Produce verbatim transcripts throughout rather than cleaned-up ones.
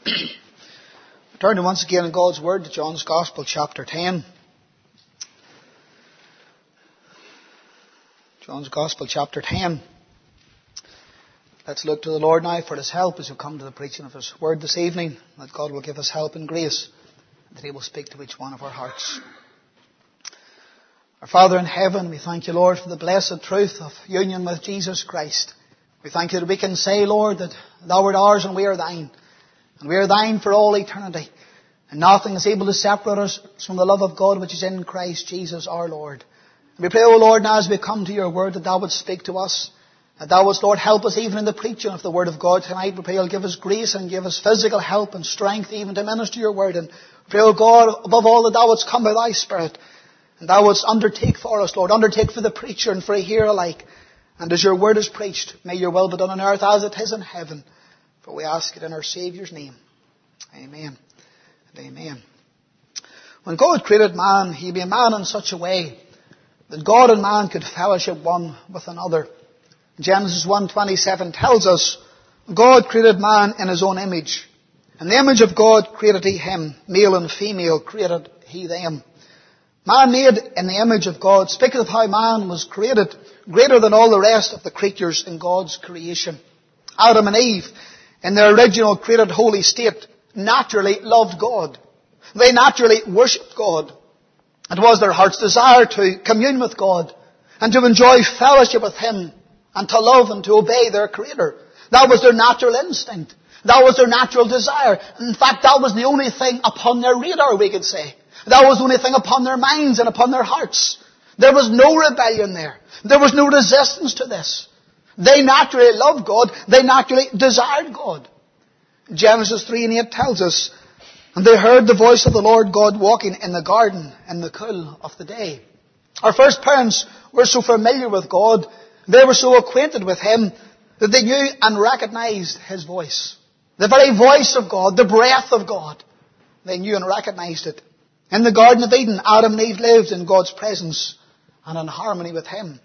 Turn once again in God's Word to John's Gospel, chapter ten. John's Gospel, chapter ten. Let's look to the Lord now for His help as we come to the preaching of His Word this evening. That God will give us help and grace, that He will speak to each one of our hearts. Our Father in heaven, we thank You, Lord, for the blessed truth of union with Jesus Christ. We thank You that we can say, Lord, that Thou art ours and we are Thine. And we are Thine for all eternity. And nothing is able to separate us from the love of God which is in Christ Jesus our Lord. And we pray, O Lord, now as we come to Your Word, that Thou would speak to us. That Thou wouldst, Lord, help us even in the preaching of the Word of God tonight. We pray You'll give us grace and give us physical help and strength even to minister Your Word. And pray, O God, above all, that Thou wouldst come by Thy Spirit. And Thou wouldst undertake for us, Lord. Undertake for the preacher and for a hearer alike. And as Your Word is preached, may Your will be done on earth as it is in heaven. For we ask it in our Saviour's name. Amen. And amen. When God created man, He made man in such a way that God and man could fellowship one with another. Genesis one twenty-seven tells us, God created man in His own image. In the image of God created He him. Male and female created He them. Man made in the image of God speaketh of how man was created greater than all the rest of the creatures in God's creation. Adam and Eve, in their original created holy state, naturally loved God. They naturally worshipped God. It was their heart's desire to commune with God and to enjoy fellowship with Him and to love and to obey their Creator. That was their natural instinct. That was their natural desire. In fact, that was the only thing upon their radar, we could say. That was the only thing upon their minds and upon their hearts. There was no rebellion there. There was no resistance to this. They naturally loved God. They naturally desired God. Genesis three and eight tells us, and they heard the voice of the Lord God walking in the garden in the cool of the day. Our first parents were so familiar with God, they were so acquainted with Him, that they knew and recognized His voice. The very voice of God, the breath of God, they knew and recognized it. In the Garden of Eden, Adam and Eve lived in God's presence and in harmony with Him.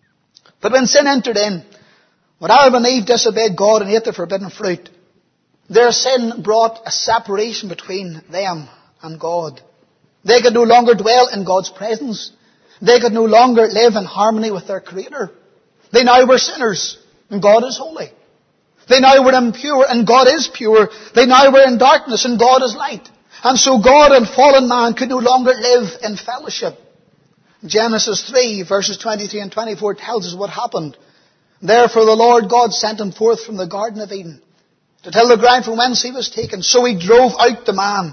But when sin entered in, when Adam and Eve disobeyed God and ate the forbidden fruit, their sin brought a separation between them and God. They could no longer dwell in God's presence. They could no longer live in harmony with their Creator. They now were sinners, and God is holy. They now were impure, and God is pure. They now were in darkness, and God is light. And so God and fallen man could no longer live in fellowship. Genesis three, verses twenty-three and twenty-four tells us what happened. Therefore the Lord God sent him forth from the Garden of Eden to till the ground from whence he was taken. So He drove out the man.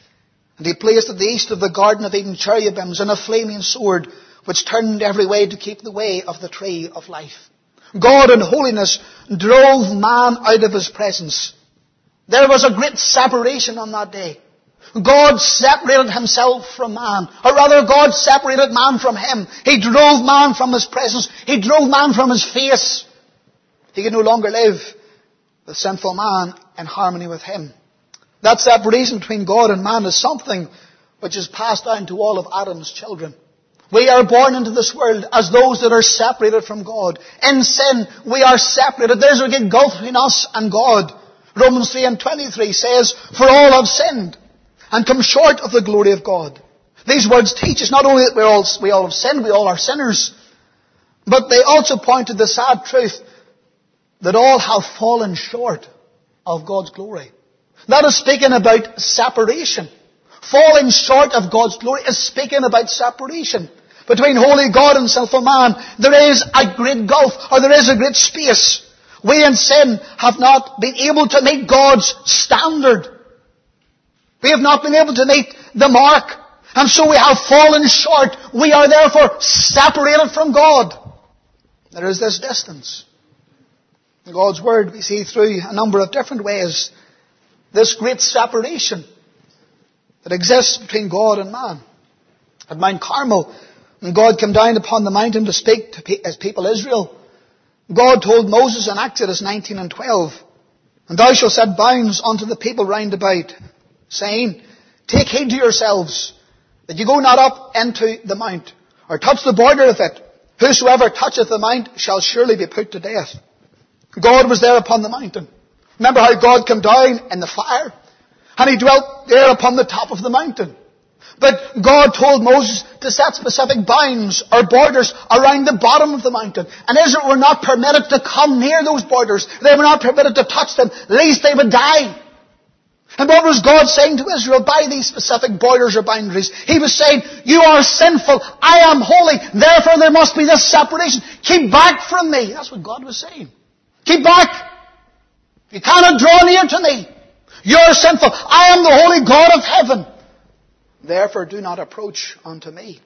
And He placed at the east of the Garden of Eden cherubims and a flaming sword, which turned every way to keep the way of the tree of life. God in holiness drove man out of His presence. There was a great separation on that day. God separated Himself from man. Or rather, God separated man from Him. He drove man from His presence. He drove man from His face. He could no longer live with sinful man in harmony with Him. That separation between God and man is something which is passed down to all of Adam's children. We are born into this world as those that are separated from God. In sin, we are separated. There's a great gulf between us and God. Romans three and twenty-three says, for all have sinned and come short of the glory of God. These words teach us not only that we all, we all have sinned, we all are sinners, but they also point to the sad truth that all have fallen short of God's glory. That is speaking about separation. Falling short of God's glory is speaking about separation. Between holy God and sinful man, there is a great gulf, or there is a great space. We in sin have not been able to meet God's standard. We have not been able to meet the mark. And so we have fallen short. We are therefore separated from God. There is this distance. In God's Word, we see through a number of different ways this great separation that exists between God and man. At Mount Carmel, when God came down upon the mountain to speak to His people Israel, God told Moses in Exodus nineteen and twelve, and thou shalt set bounds unto the people round about, saying, take heed to yourselves, that you go not up into the mount, or touch the border of it. Whosoever toucheth the mount shall surely be put to death. God was there upon the mountain. Remember how God came down in the fire? And he dwelt there upon the top of the mountain. But God told Moses to set specific bounds or borders around the bottom of the mountain. And Israel were not permitted to come near those borders. They were not permitted to touch them, lest they would die. And what was God saying to Israel by these specific borders or boundaries? He was saying, you are sinful, I am holy, therefore there must be this separation. Keep back from me. That's what God was saying. Keep back. You cannot draw near to me. You're sinful. I am the holy God of heaven. Therefore do not approach unto me.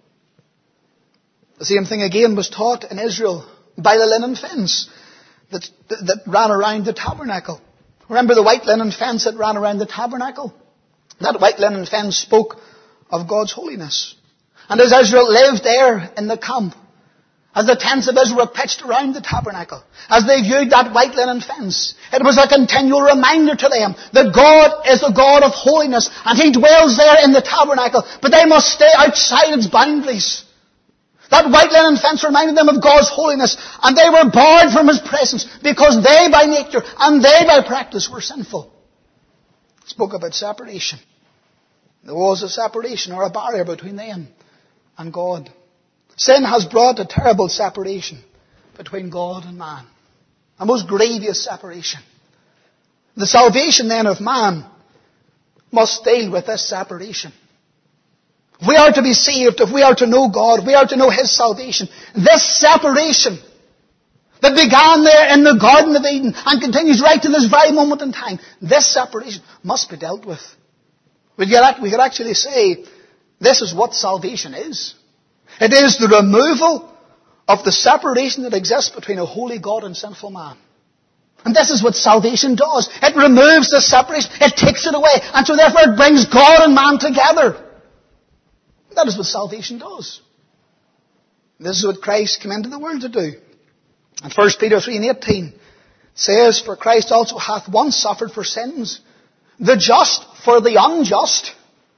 The same thing again was taught in Israel by the linen fence that, that, that ran around the tabernacle. Remember the white linen fence that ran around the tabernacle? That white linen fence spoke of God's holiness. And as Israel lived there in the camp, as the tents of Israel were pitched around the tabernacle, as they viewed that white linen fence, it was a continual reminder to them that God is a God of holiness and He dwells there in the tabernacle, but they must stay outside its boundaries. That white linen fence reminded them of God's holiness, and they were barred from His presence because they by nature and they by practice were sinful. It spoke about separation. There was a separation or a barrier between them and God. Sin has brought a terrible separation between God and man. A most grievous separation. The salvation then of man must deal with this separation. If we are to be saved, if we are to know God, if we are to know His salvation, this separation that began there in the Garden of Eden and continues right to this very moment in time, this separation must be dealt with. We could actually say this is what salvation is. It is the removal of the separation that exists between a holy God and sinful man. And this is what salvation does. It removes the separation. It takes it away. And so therefore it brings God and man together. That is what salvation does. This is what Christ came into the world to do. And First Peter three and eighteen says, for Christ also hath once suffered for sins, the just for the unjust,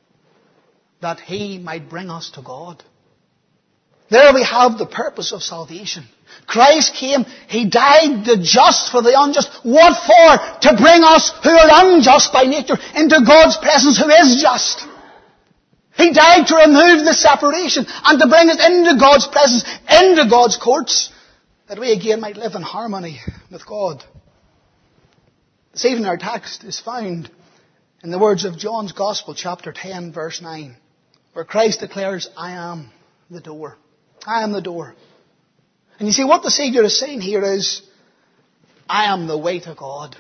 that He might bring us to God. There we have the purpose of salvation. Christ came, He died the just for the unjust. What for? To bring us who are unjust by nature into God's presence who is just. He died to remove the separation and to bring us into God's presence, into God's courts, that we again might live in harmony with God. This evening our text is found in the words of John's Gospel, chapter ten, verse nine, where Christ declares, I am the door. I am the door. And you see, what the Saviour is saying here is, I am the way to God.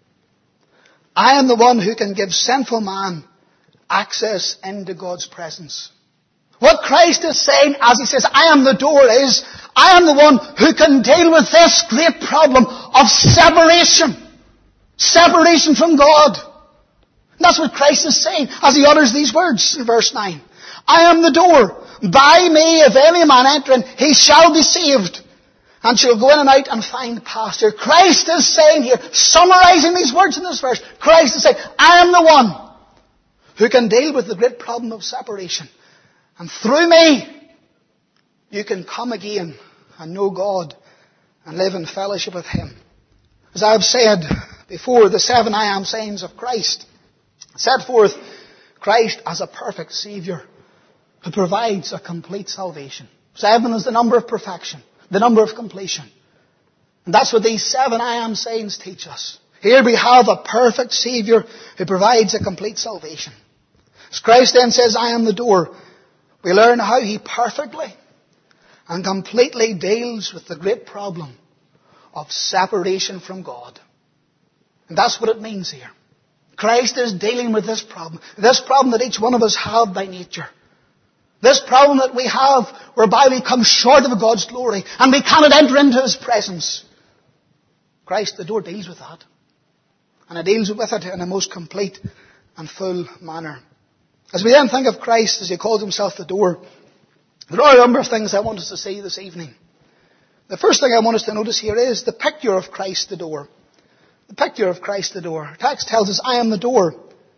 I am the one who can give sinful man access into God's presence. What Christ is saying as He says, I am the door, is, I am the one who can deal with this great problem of separation. Separation from God. And that's what Christ is saying as He utters these words in verse nine. I am the door. By me, if any man enter in, he shall be saved, and shall go in and out and find pasture. Christ is saying here, summarizing these words in this verse, Christ is saying, I am the one who can deal with the great problem of separation. And through me, you can come again and know God and live in fellowship with Him. As I have said before, the seven I am sayings of Christ set forth Christ as a perfect Saviour who provides a complete salvation. Seven is the number of perfection, the number of completion. And that's what these seven I am sayings teach us. Here we have a perfect Saviour who provides a complete salvation. As Christ then says, I am the door, we learn how He perfectly and completely deals with the great problem of separation from God. And that's what it means here. Christ is dealing with this problem. This problem that each one of us have by nature. This problem that we have whereby we come short of God's glory and we cannot enter into His presence. Christ, the door, deals with that. And it deals with it in a most complete and full manner. As we then think of Christ as He calls Himself the door, there are a number of things I want us to see this evening. The first thing I want us to notice here is the picture of Christ the door. The picture of Christ the door. The text tells us, I am the door.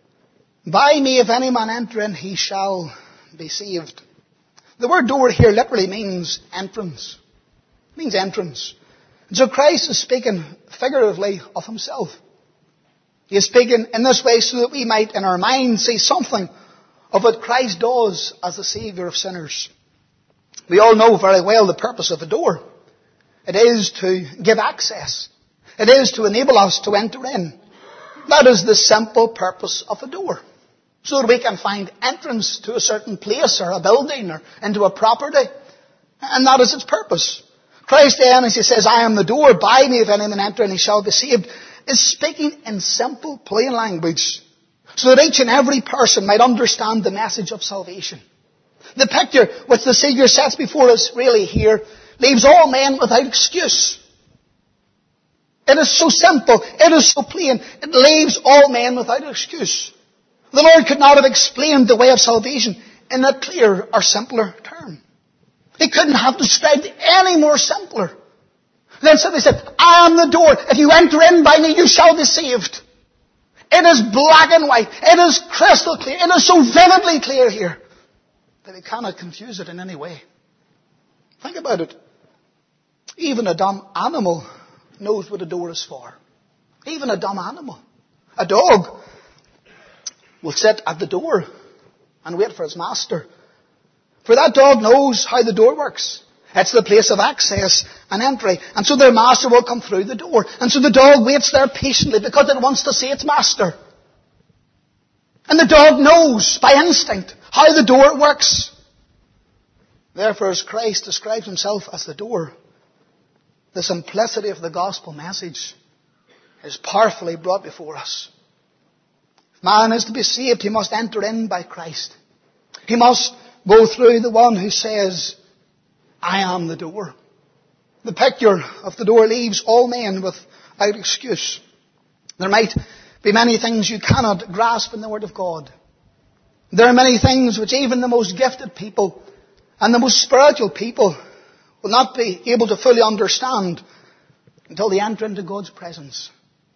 By me, if any man enter in, he shall be saved. The word door here literally means entrance. It means entrance. And so Christ is speaking figuratively of Himself. He is speaking in this way so that we might in our minds see something of what Christ does as the Saviour of sinners. We all know very well the purpose of a door. It is to give access. It is to enable us to enter in. That is the simple purpose of a door. So that we can find entrance to a certain place or a building or into a property. And that is its purpose. Christ then, as he says, I am the door, by me if any man enter and he shall be saved, is speaking in simple, plain language so that each and every person might understand the message of salvation. The picture which the Saviour sets before us really here leaves all men without excuse. It is so simple. It is so plain. It leaves all men without excuse. The Lord could not have explained the way of salvation in a clearer or simpler term. He couldn't have described it any more simpler. Then somebody said, I am the door. If you enter in by me, you shall be saved. It is black and white. It is crystal clear. It is so vividly clear here that we cannot confuse it in any way. Think about it. Even a dumb animal knows what a door is for. Even a dumb animal. A dog will sit at the door and wait for its master. For that dog knows how the door works. It's the place of access and entry. And so their master will come through the door. And so the dog waits there patiently because it wants to see its master. And the dog knows by instinct how the door works. Therefore, as Christ describes himself as the door, the simplicity of the gospel message is powerfully brought before us. If man is to be saved, he must enter in by Christ. He must go through the one who says, I am the door. The picture of the door leaves all men without excuse. There might be many things you cannot grasp in the Word of God. There are many things which even the most gifted people and the most spiritual people will not be able to fully understand until they enter into God's presence.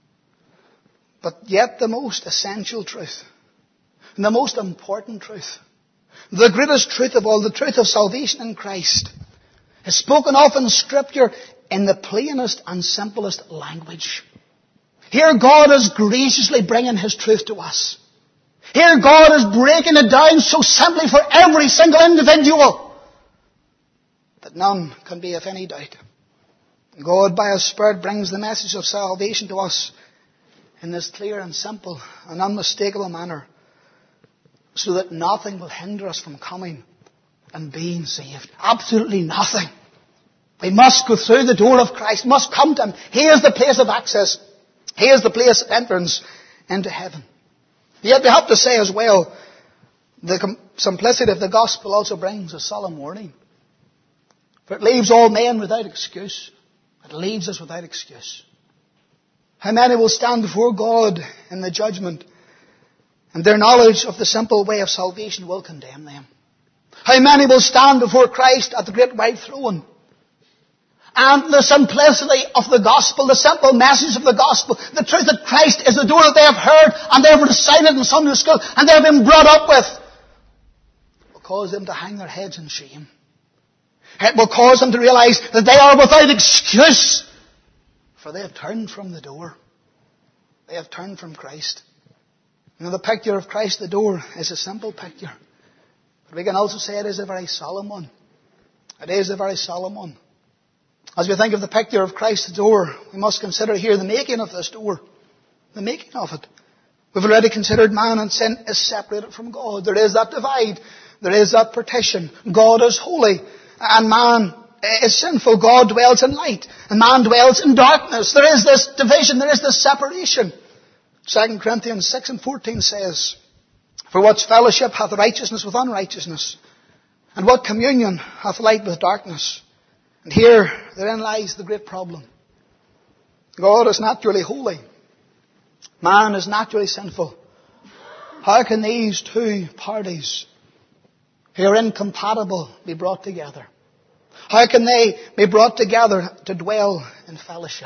But yet the most essential truth, and the most important truth, the greatest truth of all, the truth of salvation in Christ, is spoken of in Scripture in the plainest and simplest language. Here God is graciously bringing His truth to us. Here God is breaking it down so simply for every single individual that none can be of any doubt. God by His Spirit brings the message of salvation to us in this clear and simple and unmistakable manner so that nothing will hinder us from coming and being saved. Absolutely nothing. We must go through the door of Christ, must come to Him. He is the place of access. He is the place of entrance into heaven. Yet we have to say as well, the simplicity of the gospel also brings a solemn warning. For it leaves all men without excuse. It leaves us without excuse. How many will stand before God in the judgment, and their knowledge of the simple way of salvation will condemn them? How many will stand before Christ at the great white throne, and the simplicity of the gospel, the simple message of the gospel, the truth that Christ is the door that they have heard and they have recited in Sunday school and they have been brought up with, will cause them to hang their heads in shame. It will cause them to realize that they are without excuse, for they have turned from the door. They have turned from Christ. You know, the picture of Christ the door is a simple picture. But we can also say it is a very solemn one. It is a very solemn one. As we think of the picture of Christ the door, we must consider here the making of this door. The making of it. We've already considered man and sin is separated from God. There is that divide. There is that partition. God is holy and man is sinful. God dwells in light and man dwells in darkness. There is this division. There is this separation. Second Corinthians six and fourteen says, for what fellowship hath righteousness with unrighteousness? And what communion hath light with darkness? And here, therein lies the great problem. God is naturally holy. Man is naturally sinful. How can these two parties who are incompatible be brought together? How can they be brought together to dwell in fellowship?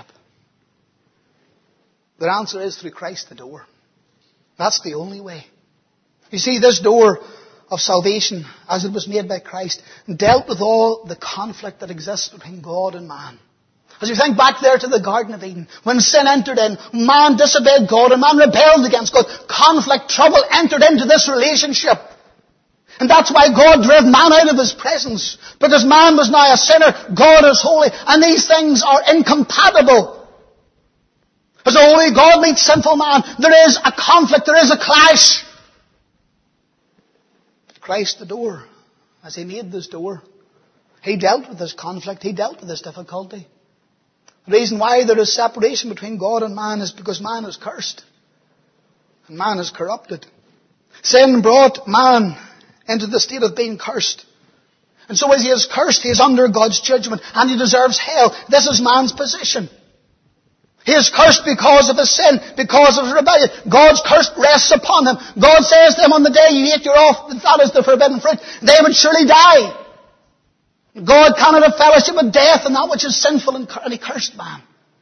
The answer is through Christ the door. That's the only way. You see, this door of salvation, as it was made by Christ, dealt with all the conflict that exists between God and man. As you think back there to the Garden of Eden, when sin entered in, man disobeyed God and man rebelled against God. Conflict, trouble entered into this relationship. And that's why God drove man out of His presence. Because man was now a sinner, God is holy, and these things are incompatible. As a holy God meets sinful man, there is a conflict, there is a clash. Christ the door, as He made this door, He dealt with this conflict, He dealt with this difficulty. The reason why there is separation between God and man is because man is cursed. And man is corrupted. Sin brought man into the state of being cursed. And so as he is cursed, he is under God's judgment and he deserves hell. This is man's position. He is cursed because of his sin, because of his rebellion. God's curse rests upon him. God says to him on the day you ate your off, that is the forbidden fruit, they would surely die. God cannot have fellowship with death and that which is sinful, and He cursed man.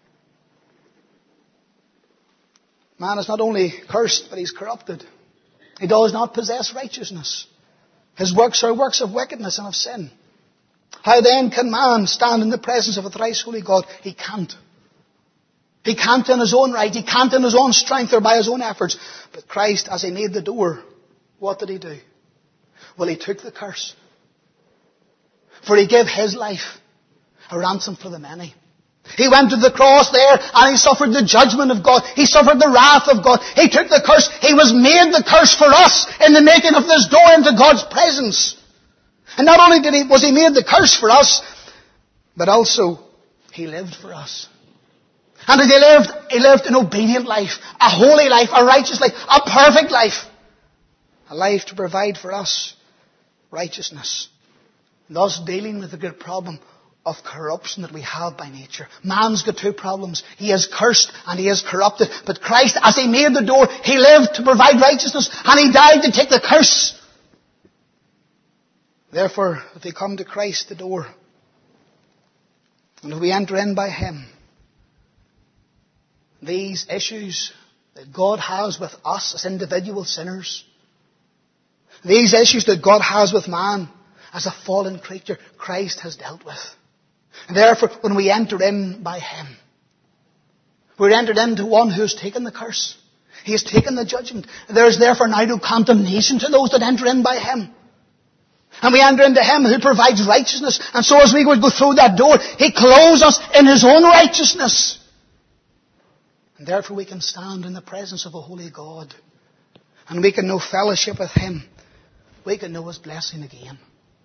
Man is not only cursed, but he's corrupted. He does not possess righteousness. His works are works of wickedness and of sin. How then can man stand in the presence of a thrice holy God? He can't. He can't in his own right. He can't in his own strength or by his own efforts. But Christ, as He made the door, what did He do? Well, He took the curse. For He gave His life a ransom for the many. He went to the cross there and He suffered the judgment of God. He suffered the wrath of God. He took the curse. He was made the curse for us in the making of this door into God's presence. And not only did he, was He made the curse for us, but also He lived for us. And as He lived, He lived an obedient life, a holy life, a righteous life, a perfect life. A life to provide for us righteousness. Thus dealing with the great problem of corruption that we have by nature. Man's got two problems. He is cursed and he is corrupted. But Christ, as He made the door, He lived to provide righteousness and He died to take the curse. Therefore, if we come to Christ the door, and if we enter in by Him, these issues that God has with us as individual sinners, these issues that God has with man, as a fallen creature, Christ has dealt with. And therefore, when we enter in by Him, we're entered into one who has taken the curse. He has taken the judgment. There is therefore now no condemnation to those that enter in by Him. And we enter into Him who provides righteousness. And so as we would go through that door, He clothes us in His own righteousness. And therefore we can stand in the presence of a holy God. And we can know fellowship with Him. We can know His blessing again.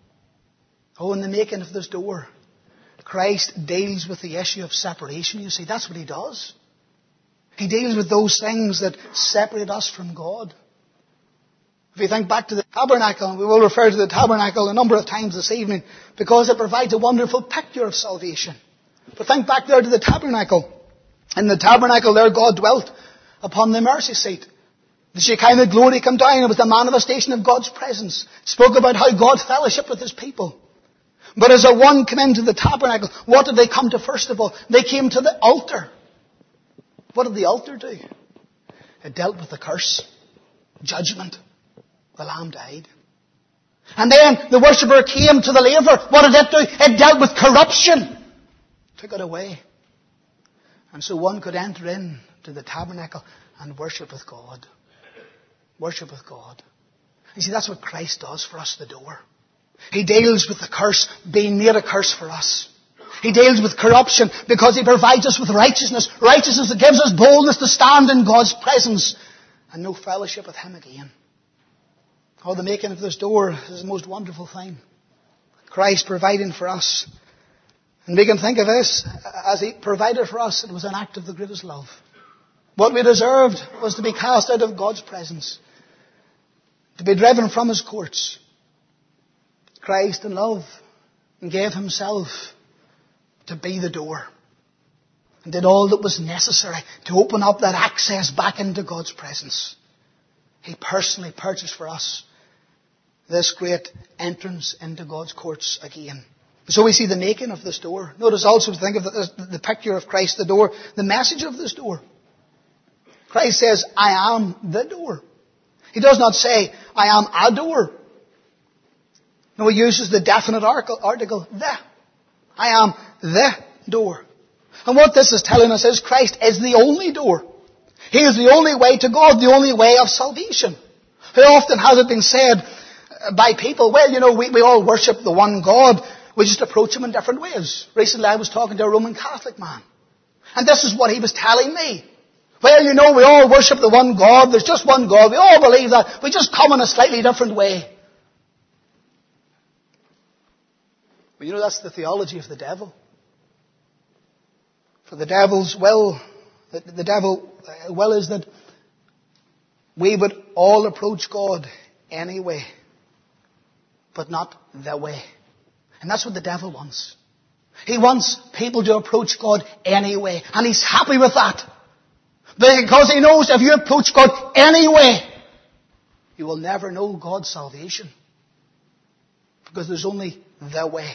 Oh, in the making of this door, Christ deals with the issue of separation, you see. That's what He does. He deals with those things that separate us from God. If you think back to the tabernacle, we will refer to the tabernacle a number of times this evening because it provides a wonderful picture of salvation. But think back there to the tabernacle. In the tabernacle there God dwelt upon the mercy seat. The Shekinah glory came down. It was the manifestation of God's presence. It spoke about how God fellowshiped with His people. But as a one came into the tabernacle, what did they come to first of all? They came to the altar. What did the altar do? It dealt with the curse, judgment. The Lamb died. And then the worshipper came to the laver. What did it do? It dealt with corruption. Took it away. And so one could enter in to the tabernacle and worship with God. Worship with God. You see, that's what Christ does for us, the door. He deals with the curse being made a curse for us. He deals with corruption because He provides us with righteousness. Righteousness that gives us boldness to stand in God's presence and know fellowship with Him again. Oh, the making of this door is the most wonderful thing. Christ providing for us. And we can think of this as He provided for us. It was an act of the greatest love. What we deserved was to be cast out of God's presence. To be driven from His courts. Christ in love gave Himself to be the door. And did all that was necessary to open up that access back into God's presence. He personally purchased for us this great entrance into God's courts again. So we see the making of this door. Notice also to think of the, the picture of Christ, the door, the message of this door. Christ says, I am the door. He does not say, I am a door. No, He uses the definite article, the. I am the door. And what this is telling us is Christ is the only door. He is the only way to God, the only way of salvation. How often has it been said by people, well, you know, we, we all worship the one God, we just approach Him in different ways. Recently I was talking to a Roman Catholic man, and this is what he was telling me. Well, you know, we all worship the one God, there's just one God, we all believe that, we just come in a slightly different way. But you know, that's the theology of the devil. For the devil's will, the, the devil uh, will is that we would all approach God anyway, but not the way. And that's what the devil wants. He wants people to approach God anyway, and he's happy with that. Because he knows if you approach God anyway, you will never know God's salvation. Because there's only the way.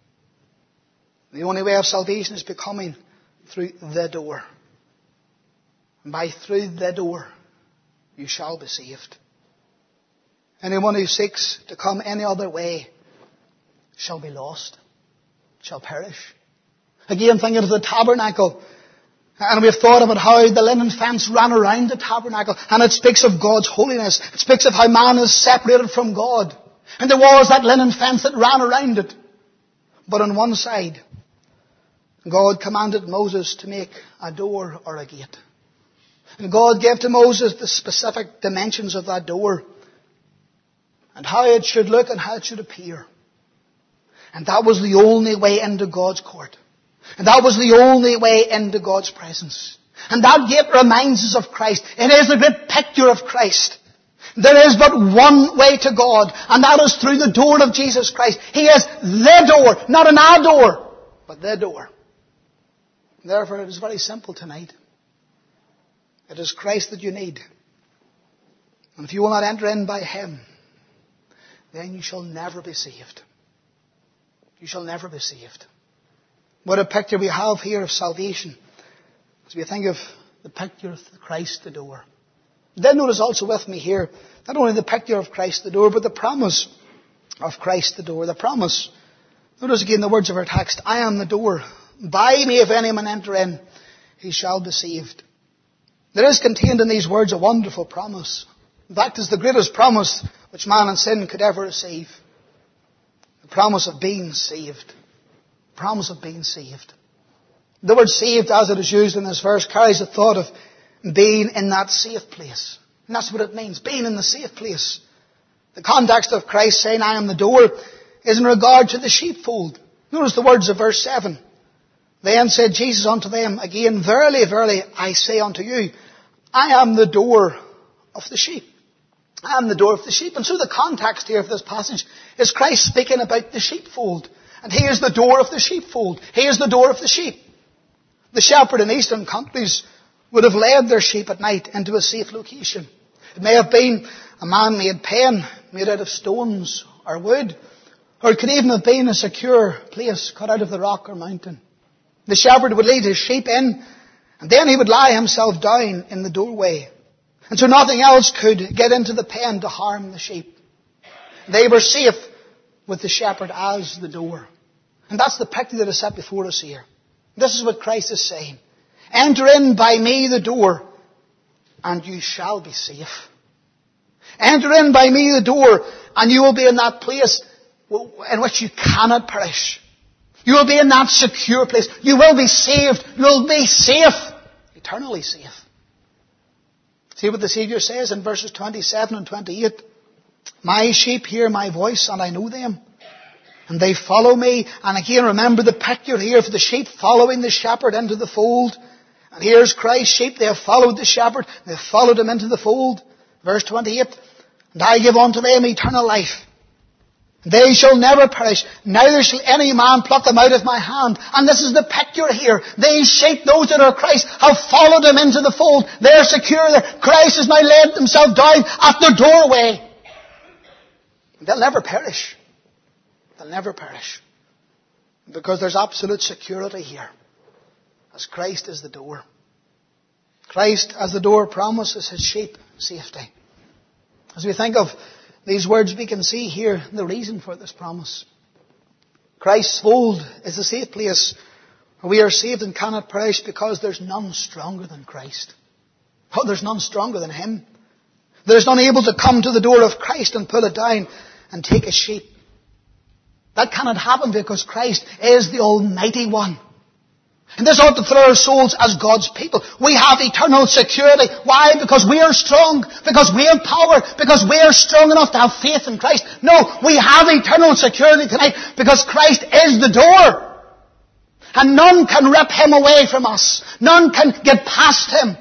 The only way of salvation is becoming through the door. And by through the door, you shall be saved. Anyone who seeks to come any other way shall be lost, shall perish. Again, thinking of the tabernacle. And we've thought about how the linen fence ran around the tabernacle. And it speaks of God's holiness. It speaks of how man is separated from God. And there was that linen fence that ran around it. But on one side, God commanded Moses to make a door or a gate. And God gave to Moses the specific dimensions of that door. And how it should look and how it should appear. And that was the only way into God's court. And that was the only way into God's presence. And that gate reminds us of Christ. It is a great picture of Christ. There is but one way to God, and that is through the door of Jesus Christ. He is the door, not an our door, but the door. Therefore, it is very simple tonight. It is Christ that you need. And if you will not enter in by Him, then you shall never be saved. You shall never be saved. What a picture we have here of salvation as we think of the picture of Christ the door. Then notice also with me here, not only the picture of Christ the door, but the promise of Christ the door. The promise. Notice again the words of our text. I am the door. By me if any man enter in, he shall be saved. There is contained in these words a wonderful promise. In fact, it's the greatest promise which man in sin could ever receive. The promise of being saved. The promise of being saved. The word saved, as it is used in this verse, carries the thought of being in that safe place. And that's what it means, being in the safe place. The context of Christ saying, I am the door, is in regard to the sheepfold. Notice the words of verse seven. Then said Jesus unto them again, Verily, verily, I say unto you, I am the door of the sheep. I am the door of the sheep. And so the context here of this passage is Christ speaking about the sheepfold. And He is the door of the sheepfold. He is the door of the sheep. The shepherd in eastern countries would have led their sheep at night into a safe location. It may have been a man-made pen made out of stones or wood. Or it could even have been a secure place cut out of the rock or mountain. The shepherd would lead his sheep in, and then he would lie himself down in the doorway. And so nothing else could get into the pen to harm the sheep. They were safe with the shepherd as the door. And that's the picture that is set before us here. This is what Christ is saying. Enter in by me the door, and you shall be safe. Enter in by me the door, and you will be in that place in which you cannot perish. You will be in that secure place. You will be saved. You will be safe. Eternally safe. See what the Savior says in verses twenty-seven and twenty-eight. My sheep hear my voice, and I know them. And they follow me. And again, remember the picture here of the sheep following the shepherd into the fold. And here's Christ's sheep. They have followed the shepherd. They have followed him into the fold. Verse twenty-eight. And I give unto them eternal life. They shall never perish, neither shall any man pluck them out of my hand. And this is the picture here. These sheep, those that are Christ, have followed him into the fold. They're secure there. Christ has now laid himself down at their doorway. They'll never perish. They'll never perish. Because there's absolute security here. As Christ is the door. Christ as the door promises his sheep safety. As we think of these words, we can see here the reason for this promise. Christ's fold is a safe place We are saved and cannot perish because there's none stronger than Christ. Oh, there's none stronger than Him. There's none able to come to the door of Christ and pull it down and take a sheep. That cannot happen because Christ is the Almighty One. And this ought to thrill our souls as God's people. We have eternal security. Why? Because we are strong. Because we have power. Because we are strong enough to have faith in Christ. No, we have eternal security tonight because Christ is the door. And none can rip Him away from us. None can get past Him.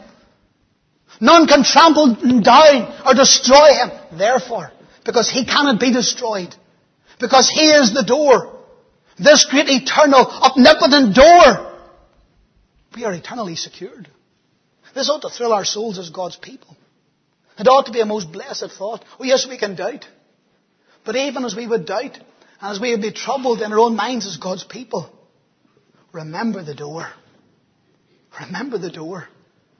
None can trample Him down or destroy Him. Therefore, because He cannot be destroyed, because He is the door, this great eternal omnipotent door, we are eternally secured. This ought to thrill our souls as God's people. It ought to be a most blessed thought. Oh yes, we can doubt. But even as we would doubt, and as we would be troubled in our own minds as God's people, remember the door. Remember the door.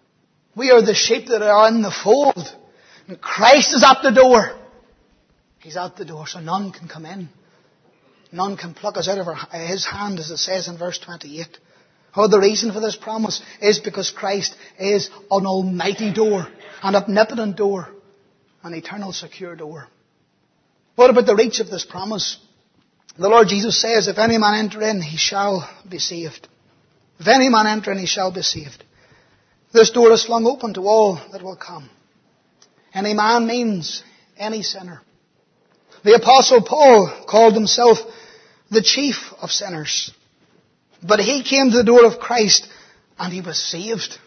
We are the sheep that are in the fold. And Christ is at the door. He's at the door, so none can come in. None can pluck us out of our, His hand, as it says in verse twenty-eight. Oh, the reason for this promise is because Christ is an almighty door, an omnipotent door, an eternal secure door. What about the reach of this promise? The Lord Jesus says, if any man enter in, he shall be saved. If any man enter in, he shall be saved. This door is flung open to all that will come. Any man means any sinner. The Apostle Paul called himself the chief of sinners. But he came to the door of Christ and he was saved.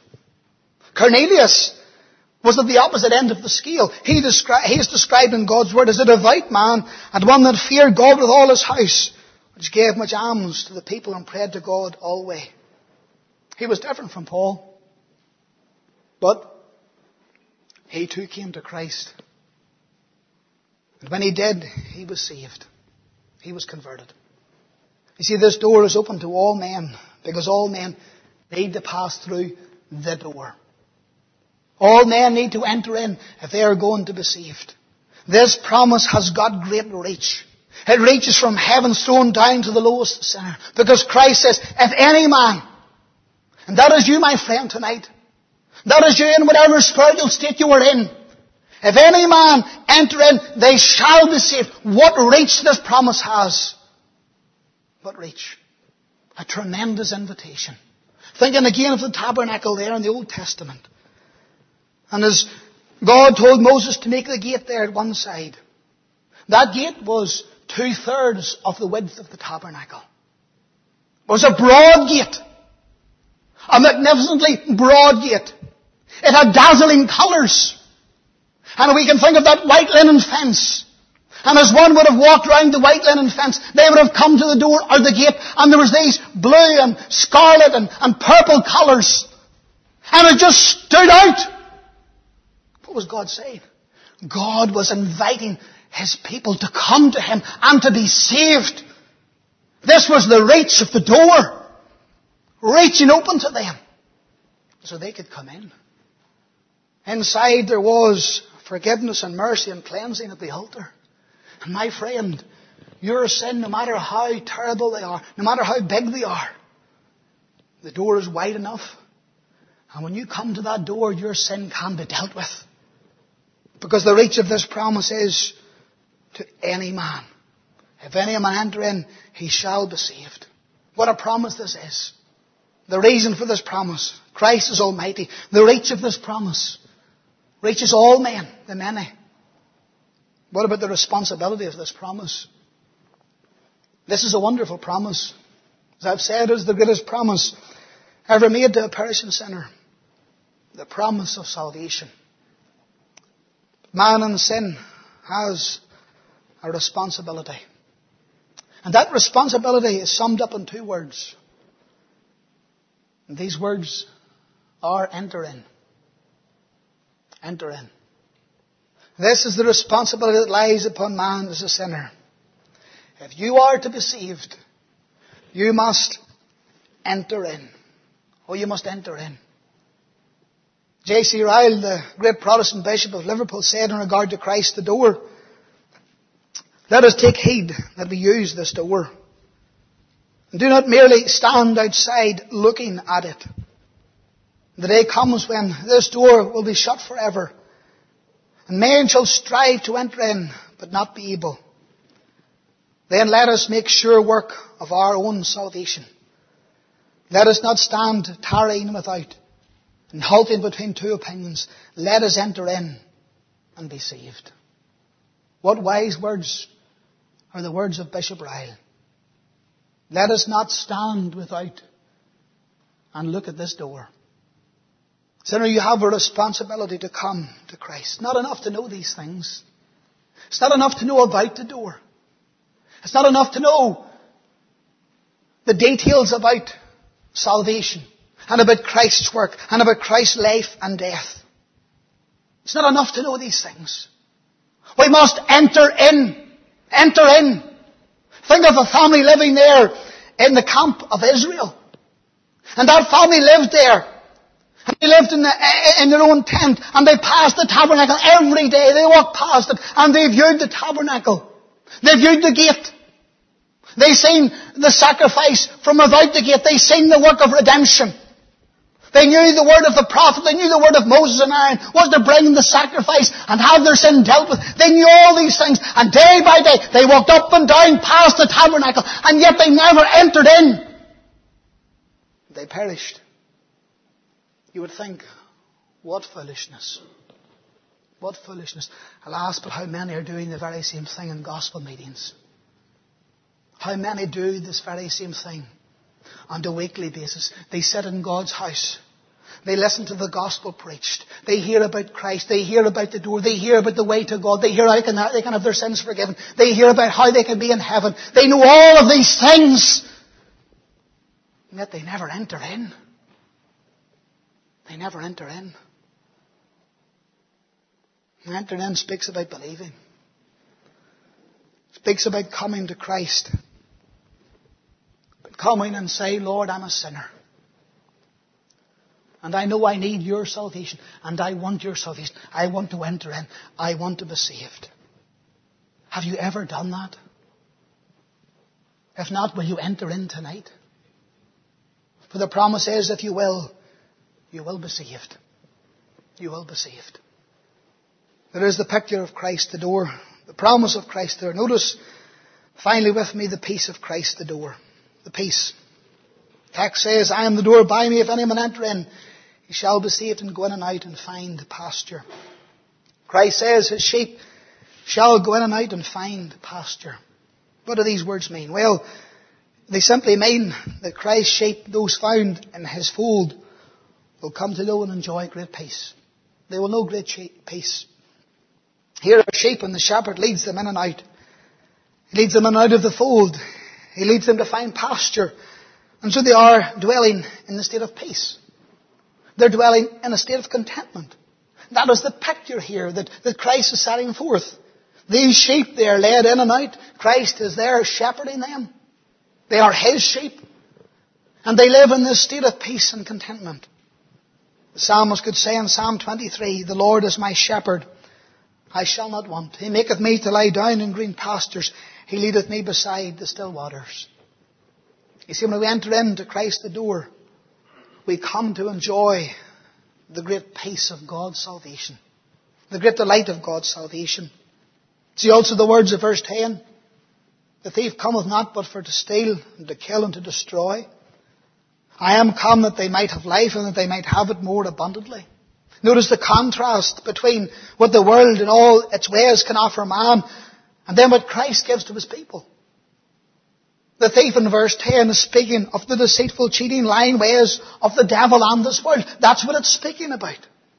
Cornelius was at the opposite end of the scale. He, descri- he is described in God's Word as a devout man and one that feared God with all his house, which gave much alms to the people and prayed to God always. He was different from Paul. But he too came to Christ. And when he did, he was saved. He was converted. You see, this door is open to all men because all men need to pass through the door. All men need to enter in if they are going to be saved. This promise has got great reach. It reaches from heaven's throne down to the lowest sinner. Because Christ says, if any man, and that is you, my friend, tonight, that is you in whatever spiritual state you are in, if any man enter in, they shall be saved. What reach this promise has. What reach? A tremendous invitation. Thinking again of the tabernacle there in the Old Testament. And as God told Moses to make the gate there at one side, that gate was two-thirds of the width of the tabernacle. It was a broad gate. A magnificently broad gate. It had dazzling colours. And we can think of that white linen fence. And as one would have walked round the white linen fence, they would have come to the door or the gate, and there was these blue and scarlet and, and purple colours. And it just stood out. What was God saying? God was inviting His people to come to Him and to be saved. This was the reach of the door. Reaching open to them. So they could come in. Inside there was forgiveness and mercy and cleansing at the altar. And my friend, your sin, no matter how terrible they are, no matter how big they are, the door is wide enough. And when you come to that door, your sin can be dealt with. Because the reach of this promise is to any man. If any man enter in, he shall be saved. What a promise this is. The reason for this promise, Christ is almighty. The reach of this promise reaches all men, the many. What about the responsibility of this promise? This is a wonderful promise. As I've said, it is the greatest promise ever made to a perishing sinner. The promise of salvation. Man in sin has a responsibility. And that responsibility is summed up in two words. And these words are enter in. Enter in. This is the responsibility that lies upon man as a sinner. If you are to be saved, you must enter in. Oh, you must enter in. J C Ryle, the great Protestant Bishop of Liverpool, said in regard to Christ the door, let us take heed that we use this door. And do not merely stand outside looking at it. The day comes when this door will be shut forever, and men shall strive to enter in, but not be able. Then let us make sure work of our own salvation. Let us not stand tarrying without, and halting between two opinions. Let us enter in and be saved. What wise words are the words of Bishop Ryle. Let us not stand without and look at this door. Sinner, you have a responsibility to come to Christ. Not enough to know these things. It's not enough to know about the door. It's not enough to know the details about salvation and about Christ's work and about Christ's life and death. It's not enough to know these things. We must enter in. Enter in. Think of a family living there in the camp of Israel. And that family lived there. And they lived in, the, in their own tent. And they passed the tabernacle every day. They walked past it. And they viewed the tabernacle. They viewed the gate. They seen the sacrifice from without the gate. They seen the work of redemption. They knew the word of the prophet. They knew the word of Moses and Aaron was to bring the sacrifice and have their sin dealt with. They knew all these things. And day by day, they walked up and down past the tabernacle. And yet they never entered in. They perished. You would think, what foolishness. What foolishness. Alas, but how many are doing the very same thing in gospel meetings? How many do this very same thing on a weekly basis? They sit in God's house. They listen to the gospel preached. They hear about Christ. They hear about the door. They hear about the way to God. They hear how they can, they can have their sins forgiven. They hear about how they can be in heaven. They know all of these things. And yet they never enter in. They never enter in. And entering in speaks about believing. Speaks about coming to Christ. But coming and say, Lord, I'm a sinner. And I know I need your salvation. And I want your salvation. I want to enter in. I want to be saved. Have you ever done that? If not, will you enter in tonight? For the promise is, if you will, you will be saved. You will be saved. There is the picture of Christ, the door. The promise of Christ there. Notice, finally with me, the peace of Christ, the door. The peace. The text says, I am the door, by me if any man enter in, he shall be saved and go in and out and find pasture. Christ says his sheep shall go in and out and find pasture. What do these words mean? Well, they simply mean that Christ's sheep, those found in his fold, will come to know and enjoy great peace. They will know great peace. Here are sheep and the shepherd leads them in and out. He leads them in and out of the fold. He leads them to find pasture. And so they are dwelling in the state of peace. They're dwelling in a state of contentment. That is the picture here that, that Christ is setting forth. These sheep, they are led in and out. Christ is there shepherding them. They are his sheep. And they live in this state of peace and contentment. The psalmist could say in Psalm twenty-three, the Lord is my shepherd. I shall not want. He maketh me to lie down in green pastures. He leadeth me beside the still waters. You see, when we enter into Christ the door, we come to enjoy the great peace of God's salvation. The great delight of God's salvation. See also the words of verse ten. The thief cometh not but for to steal and to kill and to destroy. I am come that they might have life and that they might have it more abundantly. Notice the contrast between what the world and all its ways can offer man and then what Christ gives to his people. The thief in verse ten is speaking of the deceitful, cheating, lying ways of the devil and this world. That's what it's speaking about.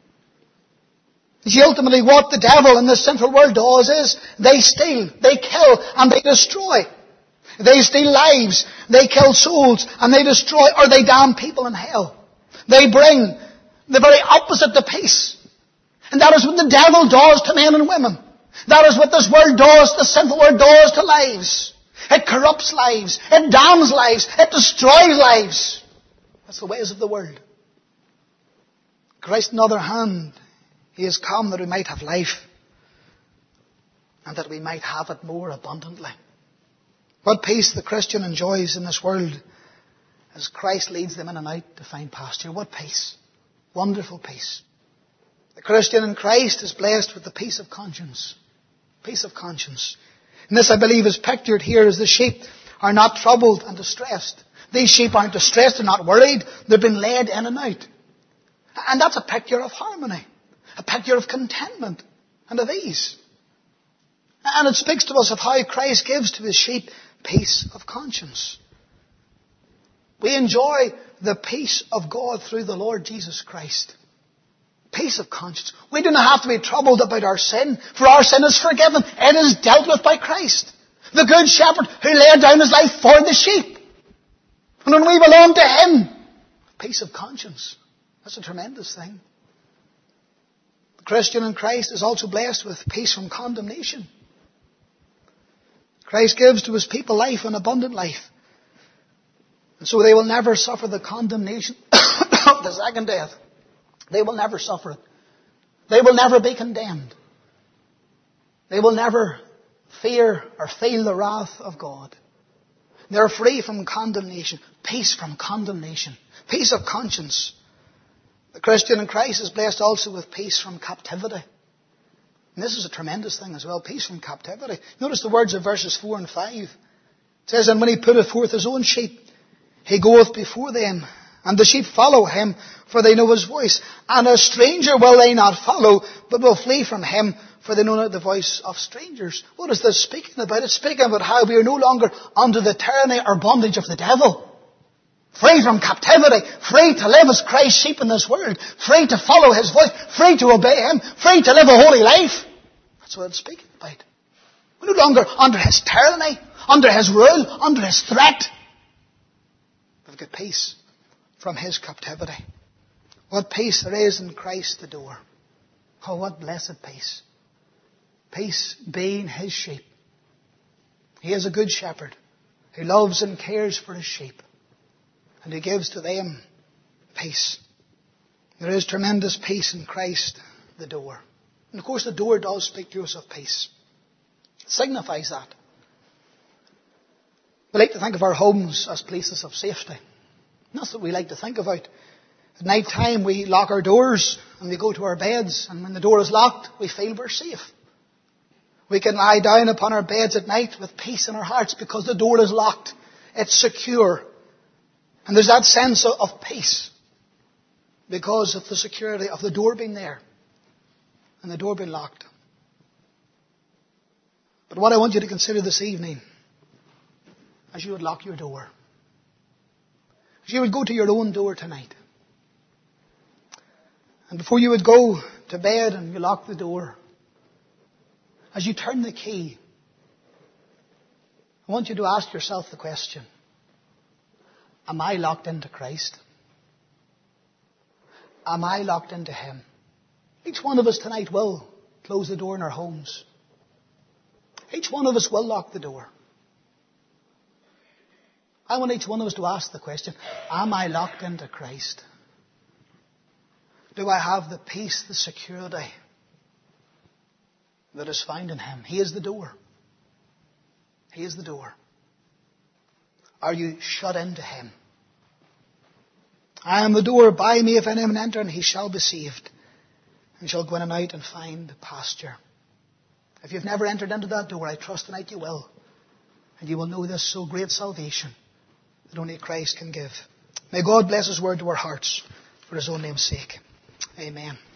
You see, ultimately what the devil and the sinful world does is they steal, they kill, and they destroy. They steal lives, they kill souls, and they destroy or they damn people in hell. They bring the very opposite to peace. And that is what the devil does to men and women. That is what this world does, the sinful world does to lives. It corrupts lives. It damns lives. It destroys lives. That's the ways of the world. Christ, on the other hand, he has come that we might have life and that we might have it more abundantly. What peace the Christian enjoys in this world as Christ leads them in and out to find pasture. What peace. Wonderful peace. The Christian in Christ is blessed with the peace of conscience. Peace of conscience. And this, I believe, is pictured here as the sheep are not troubled and distressed. These sheep aren't distressed, they're not worried, they've been led in and out. And that's a picture of harmony, a picture of contentment and of ease. And it speaks to us of how Christ gives to his sheep peace of conscience. We enjoy the peace of God through the Lord Jesus Christ. Peace of conscience. We do not have to be troubled about our sin, for our sin is forgiven. It is dealt with by Christ. The good shepherd who laid down his life for the sheep. And when we belong to him, peace of conscience. That's a tremendous thing. The Christian in Christ is also blessed with peace from condemnation. Christ gives to his people life, an abundant life. And so they will never suffer the condemnation of the second death. They will never suffer it. They will never be condemned. They will never fear or feel the wrath of God. They're free from condemnation. Peace from condemnation. Peace of conscience. The Christian in Christ is blessed also with peace from captivity. And this is a tremendous thing as well. Peace from captivity. Notice the words of verses four and five. It says, and when he putteth forth his own sheep, he goeth before them. And the sheep follow him, for they know his voice. And a stranger will they not follow, but will flee from him, for they know not the voice of strangers. What is this speaking about? It's speaking about how we are no longer under the tyranny or bondage of the devil. Free from captivity, free to live as Christ's sheep in this world, free to follow his voice, free to obey him, free to live a holy life. That's what it's speaking about. We're no longer under his tyranny, under his rule, under his threat. We've got peace from his captivity. What peace there is in Christ the door. Oh, what blessed peace. Peace being his sheep. He is a good shepherd who loves and cares for his sheep. And he gives to them peace. There is tremendous peace in Christ the door. And of course the door does speak to us of peace. It signifies that. We like to think of our homes as places of safety. That's what we like to think about. At night time we lock our doors and we go to our beds, and when the door is locked we feel we're safe. We can lie down upon our beds at night with peace in our hearts because the door is locked. It's secure. And there's that sense of, of peace because of the security of the door being there and the door being locked. But what I want you to consider this evening, as you would lock your door, as you would go to your own door tonight, and before you would go to bed and you lock the door, as you turn the key, I want you to ask yourself the question, am I locked into Christ? Am I locked into him? Each one of us tonight will close the door in our homes. Each one of us will lock the door. I want each one of us to ask the question, am I locked into Christ? Do I have the peace, the security that is found in him? He is the door. He is the door. Are you shut into him? I am the door. By me if any man enter, and he shall be saved, and shall go in and out and find pasture. If you've never entered into that door, I trust tonight you will. And you will know this so great salvation that only Christ can give. May God bless his word to our hearts for his own name's sake. Amen.